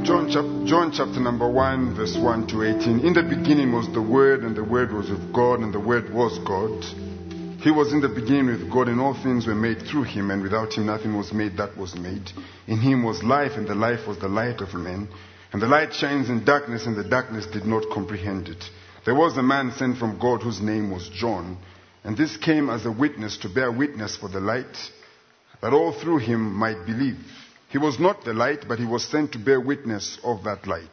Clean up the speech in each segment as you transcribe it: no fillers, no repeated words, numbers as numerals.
John chapter number 1, verse 1 to 18. In the beginning was the Word, and the Word was with God, and the Word was God. He was in the beginning with God, and all things were made through him, and without him nothing was made that was made. In him was life, and the life was the light of men. And the light shines in darkness, and the darkness did not comprehend it. There was a man sent from God whose name was John. And this came as a witness to bear witness for the light, that all through him might believe. He was not the light, but he was sent to bear witness of that light.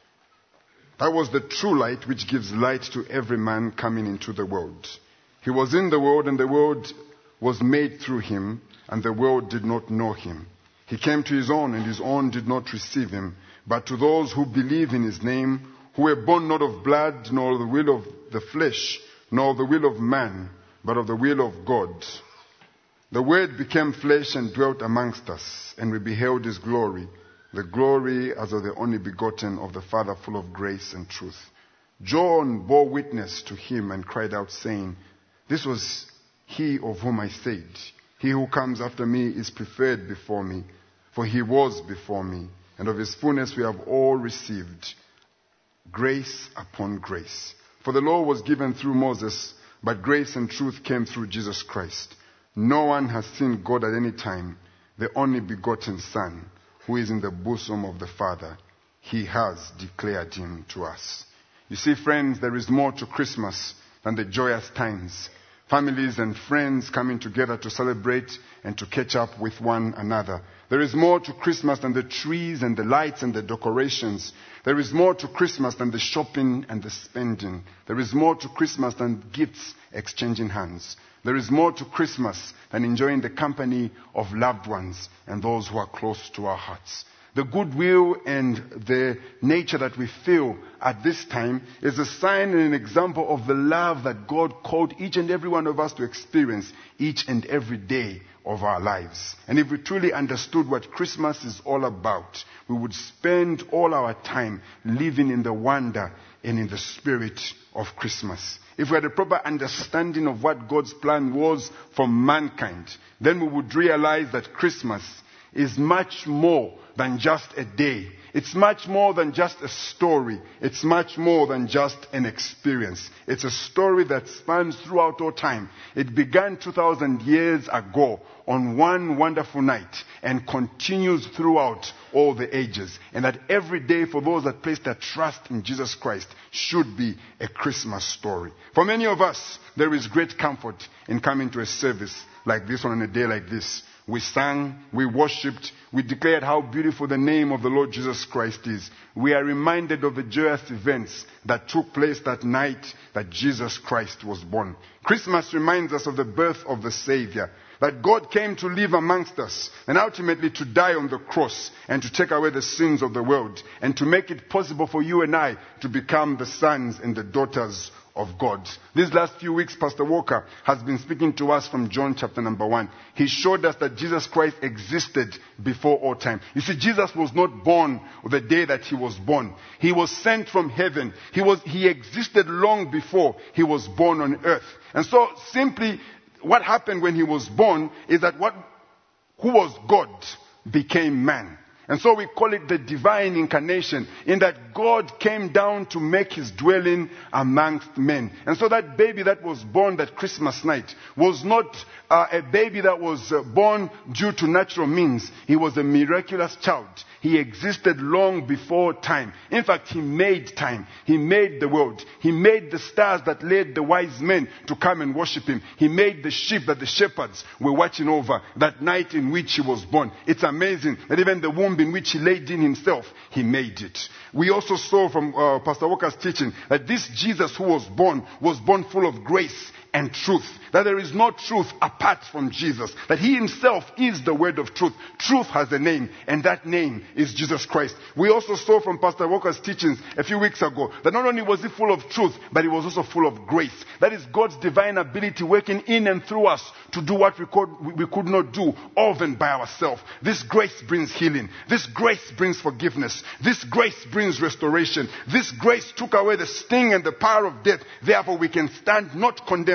That was the true light which gives light to every man coming into the world. He was in the world, and the world was made through him, and the world did not know him. He came to his own, and his own did not receive him. But to those who believe in his name, who were born not of blood, nor the will of the flesh, nor the will of man, but of the will of God. The Word became flesh and dwelt amongst us, and we beheld his glory, the glory as of the only begotten of the Father, full of grace and truth. John bore witness to him and cried out, saying, This was he of whom I said, He who comes after me is preferred before me, for he was before me, and of his fullness we have all received grace upon grace. For the law was given through Moses, but grace and truth came through Jesus Christ. No one has seen God at any time, the only begotten Son, who is in the bosom of the Father. He has declared him to us. You see, friends, there is more to Christmas than the joyous times. Families and friends coming together to celebrate and to catch up with one another. There is more to Christmas than the trees and the lights and the decorations. There is more to Christmas than the shopping and the spending. There is more to Christmas than gifts exchanging hands. There is more to Christmas than enjoying the company of loved ones and those who are close to our hearts. The goodwill and the nature that we feel at this time is a sign and an example of the love that God called each and every one of us to experience each and every day of our lives. And if we truly understood what Christmas is all about, we would spend all our time living in the wonder and in the spirit of Christmas. If we had a proper understanding of what God's plan was for mankind, then we would realize that Christmas is much more than just a day. It's much more than just a story. It's much more than just an experience. It's a story that spans throughout all time. It began 2,000 years ago on one wonderful night and continues throughout all the ages. And that every day for those that place their trust in Jesus Christ should be a Christmas story. For many of us, there is great comfort in coming to a service like this one on a day like this. We sang, we worshipped, we declared how beautiful the name of the Lord Jesus Christ is. We are reminded of the joyous events that took place that night that Jesus Christ was born. Christmas reminds us of the birth of the Savior, that God came to live amongst us and ultimately to die on the cross and to take away the sins of the world and to make it possible for you and I to become the sons and the daughters of God. These last few weeks, Pastor Walker has been speaking to us from John chapter number 1. He showed us that Jesus Christ existed before all time. You see, Jesus was not born the day that he was born. He was sent from heaven. He existed long before he was born on earth. And so simply what happened when he was born is that who was God became man. And so we call it the divine incarnation, in that God came down to make his dwelling amongst men. And so that baby that was born that Christmas night was not a baby that was born due to natural means. He was a miraculous child. He existed long before time. In fact, he made time. He made the world. He made the stars that led the wise men to come and worship him. He made the sheep that the shepherds were watching over that night in which he was born. It's amazing that even the womb in which he laid in himself, he made it. We also saw from Pastor Walker's teaching that this Jesus who was born full of grace and truth. That there is no truth apart from Jesus. That he himself is the word of truth. Truth has a name, and that name is Jesus Christ. We also saw from Pastor Walker's teachings a few weeks ago that not only was he full of truth, but he was also full of grace. That is God's divine ability working in and through us to do what we could not do of and by ourselves. This grace brings healing. This grace brings forgiveness. This grace brings restoration. This grace took away the sting and the power of death. Therefore we can stand not condemned,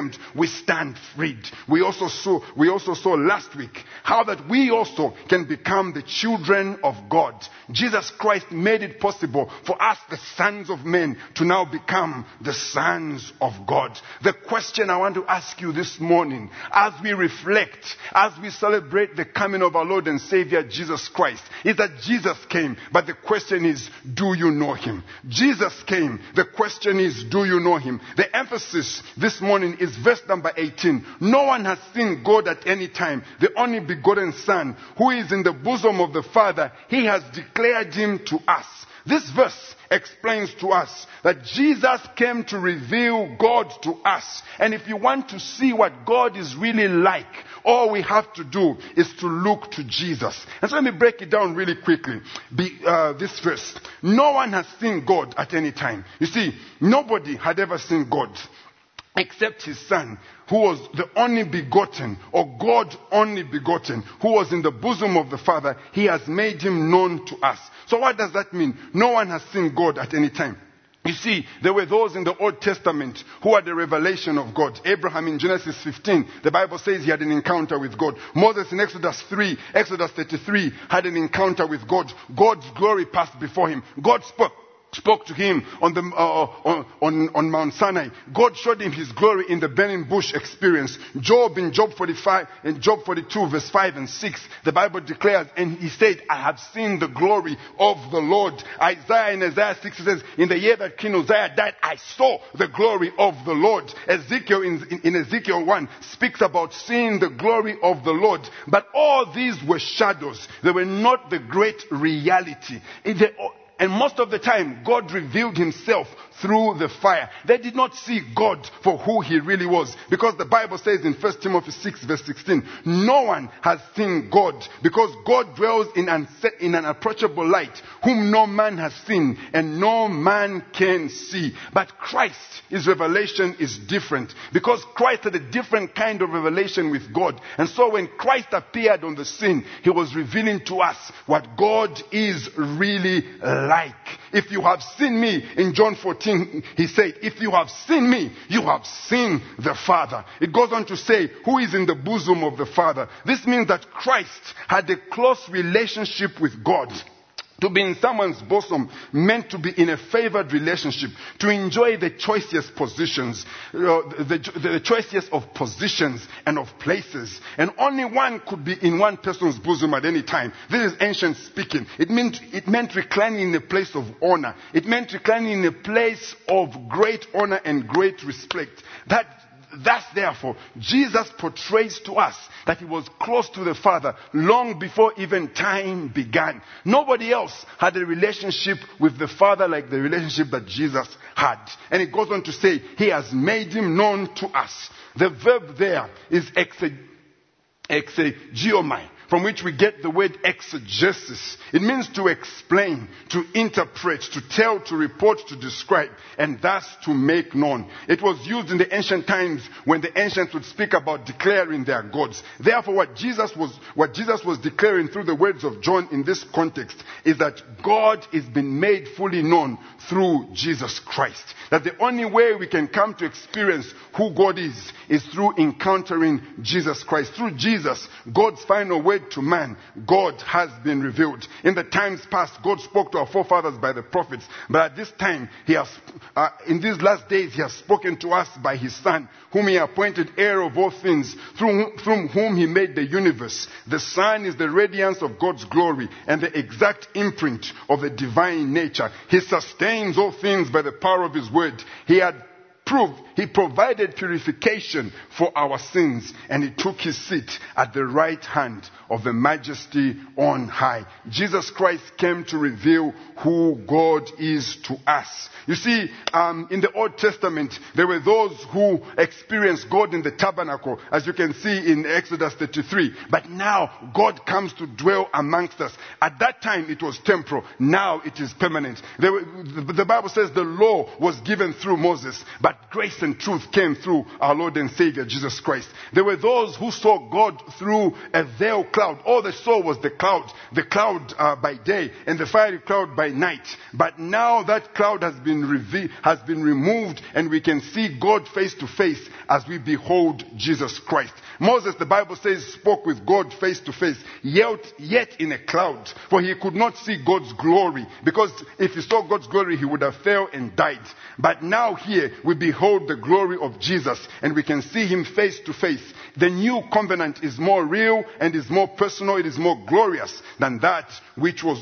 condemned, we stand freed. We also saw last week how that we also can become the children of God. Jesus Christ made it possible for us, the sons of men, to now become the sons of God. The question I want to ask you this morning, as we reflect, as we celebrate the coming of our Lord and Savior Jesus Christ, is that Jesus came, but the question is, do you know him? Jesus came. The question is, do you know him? The emphasis this morning is verse number 18. No one has seen God at any time. The only begotten Son, who is in the bosom of the Father, he has declared him to us. This verse explains to us that Jesus came to reveal God to us. And if you want to see what God is really like, all we have to do is to look to Jesus. And so let me break it down really quickly. This verse. No one has seen God at any time. You see, nobody had ever seen God except his Son, who was the only begotten, or God only begotten, who was in the bosom of the Father. He has made him known to us. So what does that mean? No one has seen God at any time. You see, there were those in the Old Testament who had the revelation of God. Abraham in Genesis 15, the Bible says he had an encounter with God. Moses in Exodus 33 had an encounter with God. God's glory passed before him. God spoke to him on Mount Sinai. God showed him his glory in the burning bush experience. Job in Job 45 and Job 42 verse 5 and 6, the Bible declares, and he said, I have seen the glory of the Lord. Isaiah in Isaiah 6 says, in the year that King Uzziah died, I saw the glory of the Lord. Ezekiel in Ezekiel 1 speaks about seeing the glory of the Lord. But all these were shadows. They were not the great reality. And most of the time, God revealed himself through the fire. They did not see God for who he really was. Because the Bible says in 1 Timothy 6 verse 16, no one has seen God, because God dwells in an unapproachable light, whom no man has seen and no man can see. But Christ, his revelation is different, because Christ had a different kind of revelation with God. And so when Christ appeared on the scene, he was revealing to us what God is really like. If you have seen me, in John 14, he said, if you have seen me, you have seen the Father. It goes on to say, who is in the bosom of the Father? This means that Christ had a close relationship with God. To be in someone's bosom meant to be in a favored relationship, to enjoy the choicest positions, the choicest of positions and of places. And only one could be in one person's bosom at any time. This is ancient speaking. It meant reclining in a place of honor. It meant reclining in a place of great honor and great respect. Thus, therefore, Jesus portrays to us that he was close to the Father long before even time began. Nobody else had a relationship with the Father like the relationship that Jesus had. And it goes on to say, he has made him known to us. The verb there is exegeomai, from which we get the word exegesis. It means to explain, to interpret, to tell, to report, to describe, and thus to make known. It was used in the ancient times when the ancients would speak about declaring their gods. Therefore, what Jesus was declaring through the words of John in this context is that God is being made fully known through Jesus Christ. That the only way we can come to experience who God is through encountering Jesus Christ. Through Jesus, God's final word to man, God has been revealed. In the times past, God spoke to our forefathers by the prophets, but at this time, in these last days, he has spoken to us by his Son, whom he appointed heir of all things, through whom he made the universe. The Son is the radiance of God's glory and the exact imprint of the divine nature. He sustains all things by the power of his word. He provided purification for our sins, and he took his seat at the right hand of the majesty on high. Jesus Christ came to reveal who God is to us. You see, in the Old Testament, there were those who experienced God in the tabernacle, as you can see in Exodus 33. But now, God comes to dwell amongst us. At that time, it was temporal. Now, it is permanent. The Bible says the law was given through Moses, but but grace and truth came through our Lord and Savior Jesus Christ. There were those who saw God through a veil cloud. All they saw was the cloud by day and the fiery cloud by night. But now that cloud has been removed, and we can see God face to face as we behold Jesus Christ. Moses, the Bible says, spoke with God face to face, yet in a cloud, for he could not see God's glory, because if he saw God's glory, he would have fell and died. But now here we behold the glory of Jesus, and we can see him face to face. The new covenant is more real and is more personal. It is more glorious than that which was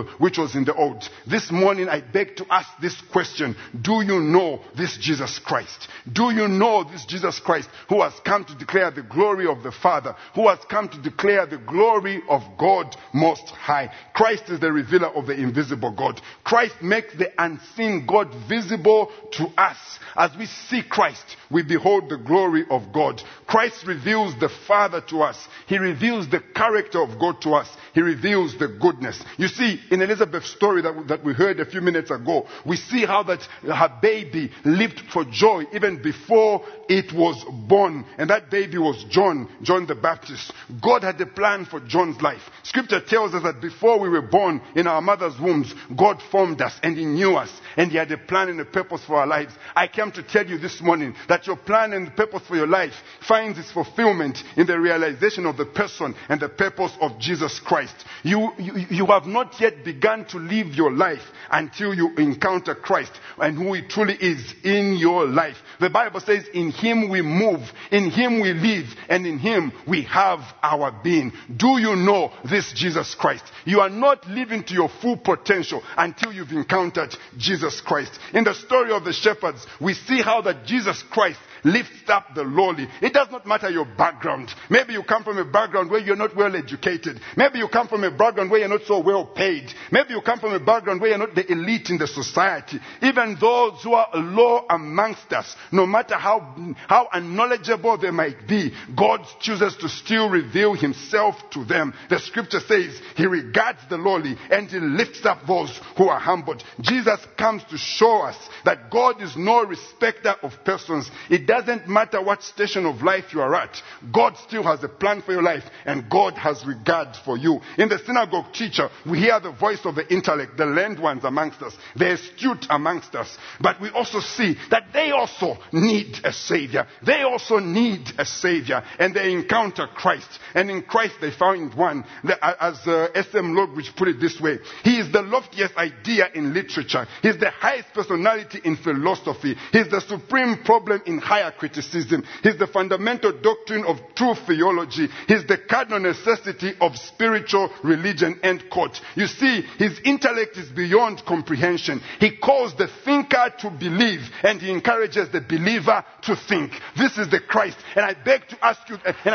in the old. This morning I beg to ask this question: do you know this Jesus Christ? Do you know this Jesus Christ who has come to declare the glory of the Father, who has come to declare the glory of God Most High? Christ is the revealer of the invisible God. Christ makes the unseen God visible to us. As we see Christ, we behold the glory of God. Christ reveals the Father to us. He reveals the character of God to us. He reveals the goodness. You see, in Elizabeth's story that we heard a few minutes ago, we see how that her baby leaped for joy even before it was born. And that baby was John the Baptist. God had a plan for John's life. Scripture tells us that before we were born in our mother's wombs, God formed us and he knew us. And he had a plan and a purpose for our lives. I came to tell you this morning that your plan and purpose for your life finds its fulfillment in the realization of the person and the purpose of Jesus Christ. You have not yet begun to live your life until you encounter Christ and who he truly is in your life. The Bible says, in him we move, in him we live, and in him we have our being. Do you know this Jesus Christ? You are not living to your full potential until you've encountered Jesus Christ. In the story of the shepherds, we see how that Jesus Christ lifts up the lowly. It does not matter your background. Maybe you come from a background where you're not well educated. Maybe you come from a background where you're not so well paid. Maybe you come from a background where you're not the elite in the society. Even those who are low amongst us, no matter how unknowledgeable they might be, God chooses to still reveal himself to them. The scripture says he regards the lowly and he lifts up those who are humbled. Jesus comes to show us that God is no respecter of persons. It doesn't matter what station of life you are at. God still has a plan for your life, and God has regard for you. In the synagogue teacher, we hear the voice of the intellect, the learned ones amongst us, the astute amongst us. But we also see that they also need a Savior. They also need a Savior, and they encounter Christ. And in Christ they found one. As S.M. Logridge put it this way: he is the loftiest idea in literature. He is the highest personality in philosophy. He is the supreme problem in higher criticism. He's the fundamental doctrine of true theology. He's the cardinal necessity of spiritual religion. End quote. You see, his intellect is beyond comprehension. He calls the thinker to believe, and he encourages the believer to think. This is the Christ. And I beg to ask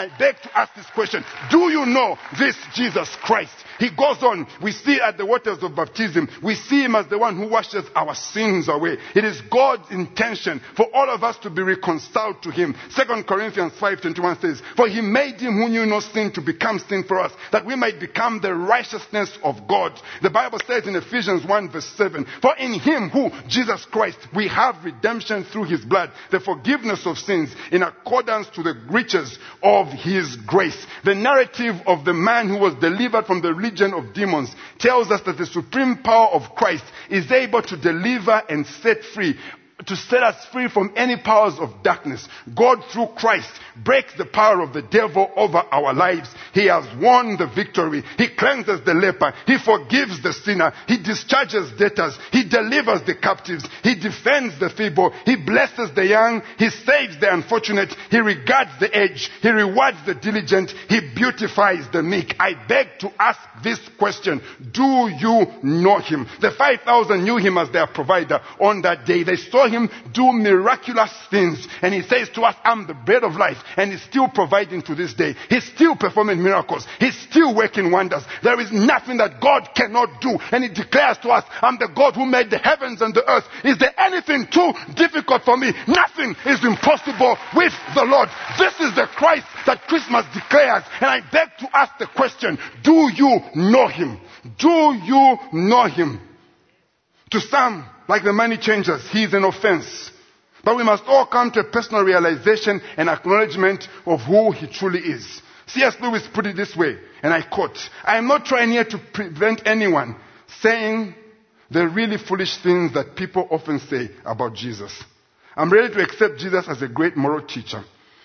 this question: do you know this Jesus Christ? He goes on. We see at the waters of baptism, we see him as the one who washes our sins away. It is God's intention for all of us to be reconciled to him. 2 Corinthians 5:21 says, for he made him who knew no sin to become sin for us, that we might become the righteousness of God. The Bible says in Ephesians 1:7, for in him, who, Jesus Christ, we have redemption through his blood, the forgiveness of sins, in accordance to the riches of his grace. The narrative of the man who was delivered from the legion of demons tells us that the supreme power of Christ is able to deliver and set free, to set us free from any powers of darkness. God, through Christ, breaks the power of the devil over our lives. He has won the victory. He cleanses the leper. He forgives the sinner. He discharges debtors. He delivers the captives. He defends the feeble. He blesses the young. He saves the unfortunate. He regards the aged. He rewards the diligent. He beautifies the meek. I beg to ask this question: do you know him? The 5,000 knew him as their provider on that day. They saw him do miraculous things, and he says to us, I'm the bread of life, and he's still providing to this day. He's still performing miracles. He's still working wonders. There is nothing that God cannot do, and he declares to us, I'm the God who made the heavens and the earth. Is there anything too difficult for me? Nothing is impossible with the Lord. This is the Christ that Christmas declares, and I beg to ask the question: do you know him? Do you know him? To some, like the money changers, he is an offense. But we must all come to a personal realization and acknowledgement of who he truly is. C.S. Lewis put it this way, and I quote, "I am not trying here to prevent anyone saying the really foolish things that people often say about Jesus. I'm ready to accept Jesus as a great moral teacher,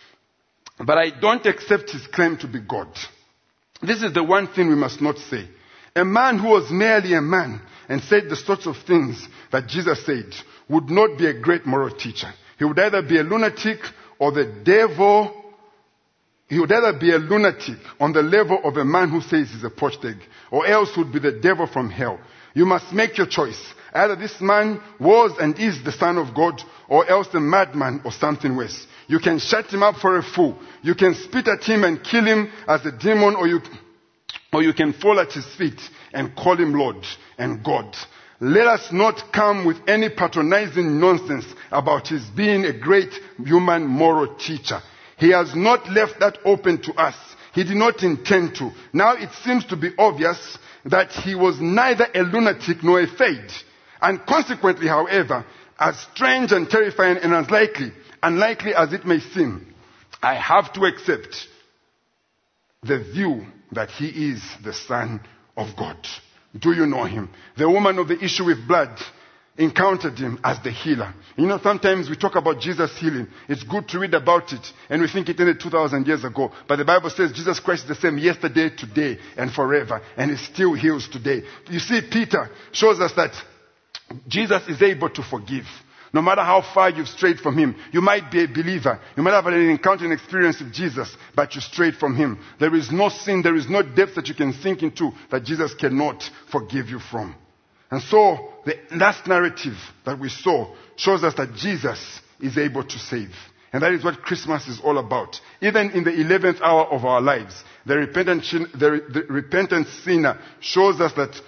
but I don't accept his claim to be God. This is the one thing we must not say. A man who was merely a man and said the sorts of things that Jesus said would not be a great moral teacher. He would either be a lunatic or the devil. He would either be a lunatic on the level of a man who says he's a poached egg, or else would be the devil from hell. You must make your choice. Either this man was and is the Son of God, or else a madman or something worse. You can shut him up for a fool. You can spit at him and kill him as a demon, or you can fall at his feet and call him Lord and God. Let us not come with any patronizing nonsense about his being a great human moral teacher. He has not left that open to us. He did not intend to. Now it seems to be obvious that he was neither a lunatic nor a fade. And consequently, however, as strange and terrifying and unlikely as it may seem, I have to accept the view that he is the Son of God. Do you know him? The woman of the issue with blood encountered him as the healer. You know, sometimes we talk about Jesus healing. It's good to read about it, and we think it ended 2,000 years ago. But the Bible says Jesus Christ is the same yesterday, today, and forever, and he still heals today. You see, Peter shows us that Jesus is able to forgive. No matter how far you've strayed from him, you might be a believer. You might have had an encounter and experience with Jesus, but you strayed from him. There is no sin, there is no depth that you can sink into that Jesus cannot forgive you from. And so, the last narrative that we saw shows us that Jesus is able to save. And that is what Christmas is all about. Even in the 11th hour of our lives, the repentant sinner shows us that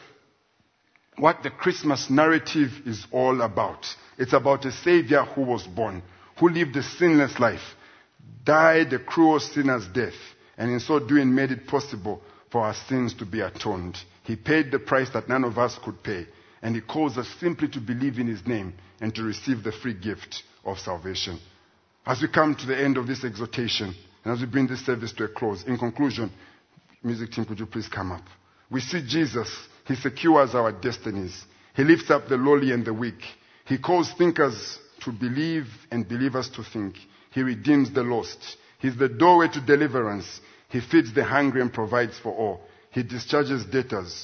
what the Christmas narrative is all about. It's about a Savior who was born, who lived a sinless life, died a cruel sinner's death, and in so doing made it possible for our sins to be atoned. He paid the price that none of us could pay, and he calls us simply to believe in his name and to receive the free gift of salvation. As we come to the end of this exhortation, and as we bring this service to a close, in conclusion, music team, could you please come up? We see Jesus. He secures our destinies. He lifts up the lowly and the weak. He calls thinkers to believe and believers to think. He redeems the lost. He's the doorway to deliverance. He feeds the hungry and provides for all. He discharges debtors.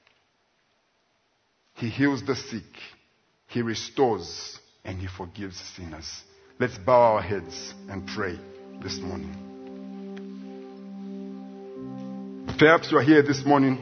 He heals the sick. He restores and he forgives sinners. Let's bow our heads and pray this morning. Perhaps you are here this morning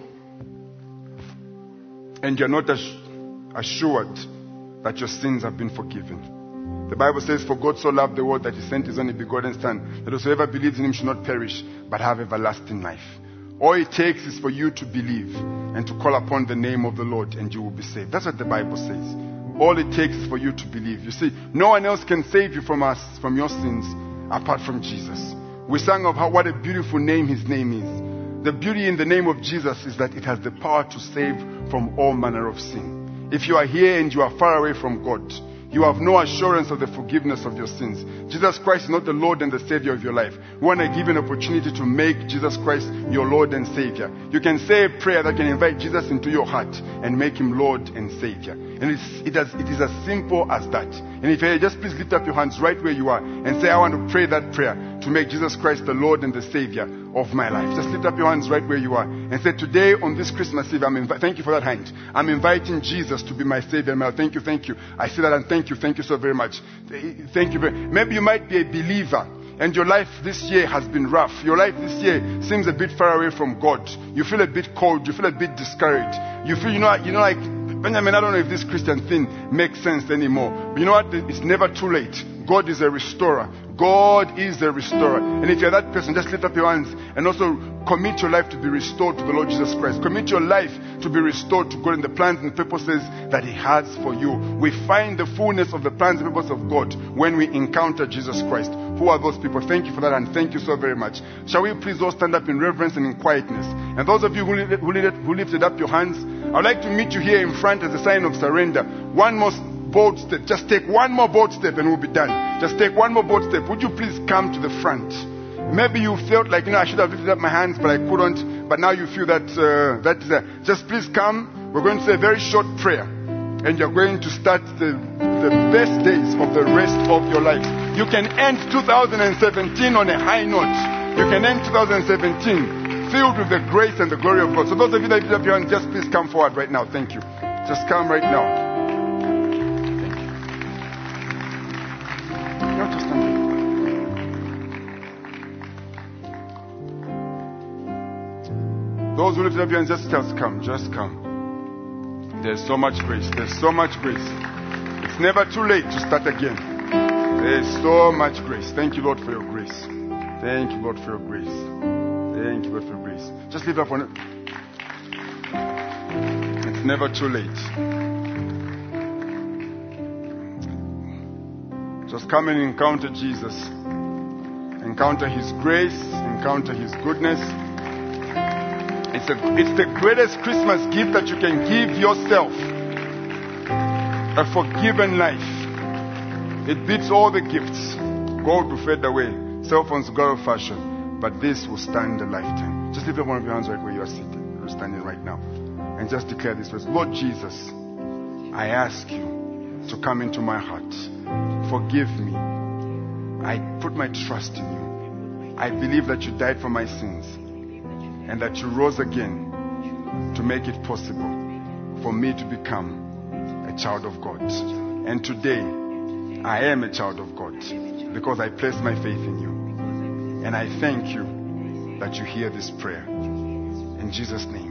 and you're not assured that your sins have been forgiven. The Bible says, "For God so loved the world that he sent his only begotten Son, that whosoever believes in him should not perish, but have everlasting life." All it takes is for you to believe and to call upon the name of the Lord, and you will be saved. That's what the Bible says. All it takes is for you to believe. You see, no one else can save you from your sins apart from Jesus. We sang of what a beautiful name his name is. The beauty in the name of Jesus is that it has the power to save from all manner of sin. If you are here and you are far away from God, you have no assurance of the forgiveness of your sins. Jesus Christ is not the Lord and the Savior of your life. We want to give you an opportunity to make Jesus Christ your Lord and Savior. You can say a prayer that can invite Jesus into your heart and make him Lord and Savior. And it is as simple as that. And if you just please lift up your hands right where you are and say, "I want to pray that prayer to make Jesus Christ the Lord and the Savior of my life." Just lift up your hands right where you are and say, "Today on this Christmas Eve, thank you for that hand. I'm inviting Jesus to be my Savior." Thank you. I see that and thank you so very much. Thank you. Maybe you might be a believer and your life this year has been rough. Your life this year seems a bit far away from God. You feel a bit cold. You feel a bit discouraged. You feel, like, Benjamin, I don't know if this Christian thing makes sense anymore. But you know what? It's never too late. God is a restorer. God is a restorer. And if you're that person, just lift up your hands and also commit your life to be restored to the Lord Jesus Christ. Commit your life to be restored to God and the plans and purposes that he has for you. We find the fullness of the plans and purposes of God when we encounter Jesus Christ. Who are those people? Thank you for that, and thank you so very much. Shall we please all stand up in reverence and in quietness? And those of you who lifted up your hands, I would like to meet you here in front as a sign of surrender. One most bold step. Just take one more bold step and we'll be done. Just take one more bold step. Would you please come to the front? Maybe you felt like, I should have lifted up my hands, but I couldn't. But now you feel that just please come. We're going to say a very short prayer. And you're going to start the best days of the rest of your life. You can end 2017 on a high note. You can end 2017 filled with the grace and the glory of God. So those of you that lift up your hands, just please come forward right now. Thank you. Just come right now. Those who lift up your hands, just come. Just come. There's so much grace. There's so much grace. It's never too late to start again. There's so much grace. Thank you, Lord, for your grace. Thank you, Lord, for your grace. Thank you, Lord, for your grace. Just lift up one. It's never too late. Just come and encounter Jesus. Encounter His grace. Encounter His goodness. It's the greatest Christmas gift that you can give yourself. A forgiven life. It beats all the gifts. Gold will fade away. Cell phones will go out of fashion. But this will stand a lifetime. Just lift up one of your hands right where you are seated. You're standing right now. And just declare this verse. Lord Jesus, I ask you to come into my heart. Forgive me. I put my trust in you. I believe that you died for my sins. And that you rose again to make it possible for me to become a child of God. And today, I am a child of God because I place my faith in you. And I thank you that you hear this prayer. In Jesus' name.